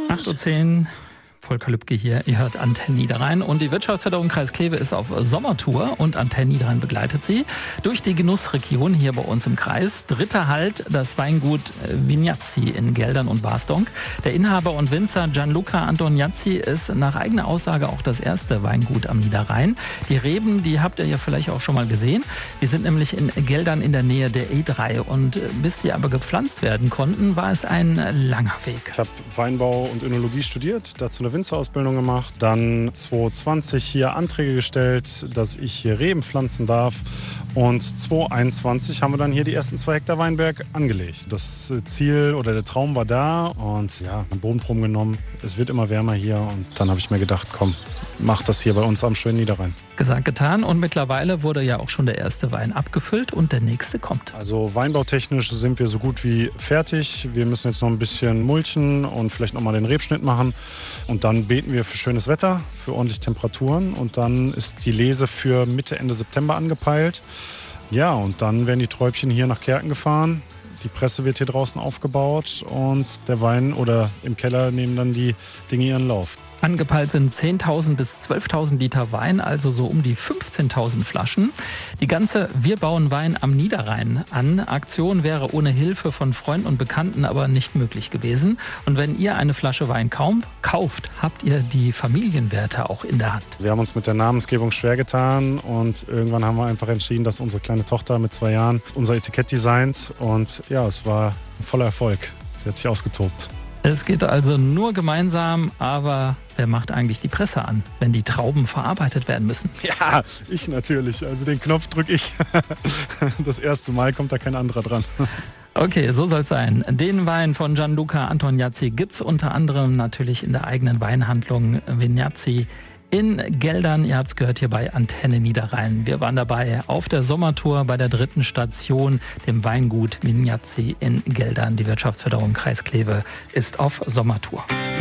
8:10 Uhr, Volker Lübke hier, ihr hört Antenne Niederrhein und die Wirtschaftsförderung Kreis Kleve ist auf Sommertour und Antenne Niederrhein begleitet sie durch die Genussregion hier bei uns im Kreis. Dritter Halt, das Weingut Vignazzi in Geldern und Barsdonk. Der Inhaber und Winzer Gianluca Antoniazzi ist nach eigener Aussage auch das erste Weingut am Niederrhein. Die Reben, die habt ihr ja vielleicht auch schon mal gesehen. Die sind nämlich in Geldern in der Nähe der E3 und bis die aber gepflanzt werden konnten, war es ein langer Weg. Ich habe Weinbau und Önologie studiert, dazu eine Winzerausbildung gemacht, dann 2020 hier Anträge gestellt, dass ich hier Reben pflanzen darf und 2021 haben wir dann hier die ersten 2 Hektar Weinberg angelegt. Das Ziel oder der Traum war da und ja, einen Bodenproben genommen. Es wird immer wärmer hier und dann habe ich mir gedacht, komm, mach das hier bei uns am schönen Niederrhein. Gesagt, getan und mittlerweile wurde ja auch schon der erste Wein abgefüllt und der nächste kommt. Also weinbautechnisch sind wir so gut wie fertig. Wir müssen jetzt noch ein bisschen mulchen und vielleicht noch mal den Rebschnitt machen und dann beten wir für schönes Wetter, für ordentliche Temperaturen und dann ist die Lese für Mitte, Ende September angepeilt. Ja, und dann werden die Träubchen hier nach Kerken gefahren. Die Presse wird hier draußen aufgebaut und der Wein oder im Keller nehmen dann die Dinge ihren Lauf. Angepeilt sind 10.000 bis 12.000 Liter Wein, also so um die 15.000 Flaschen. Die ganze Wir bauen Wein am Niederrhein an Aktion wäre ohne Hilfe von Freunden und Bekannten aber nicht möglich gewesen. Und wenn ihr eine Flasche Wein kauft, habt ihr die Familienwerte auch in der Hand. Wir haben uns mit der Namensgebung schwer getan und irgendwann haben wir einfach entschieden, dass unsere kleine Tochter mit 2 Jahren unser Etikett designt und ja, es war ein voller Erfolg. Sie hat sich ausgetobt. Es geht also nur gemeinsam, aber wer macht eigentlich die Presse an, wenn die Trauben verarbeitet werden müssen? Ja, ich natürlich. Also den Knopf drücke ich. Das erste Mal kommt da kein anderer dran. Okay, so soll es sein. Den Wein von Gianluca Antoniazzi gibt es unter anderem natürlich in der eigenen Weinhandlung Vignazzi in Geldern. Ihr habt es gehört hier bei Antenne Niederrhein. Wir waren dabei auf der Sommertour bei der 3. Station, dem Weingut Vignazzi in Geldern. Die Wirtschaftsförderung Kreis Kleve ist auf Sommertour.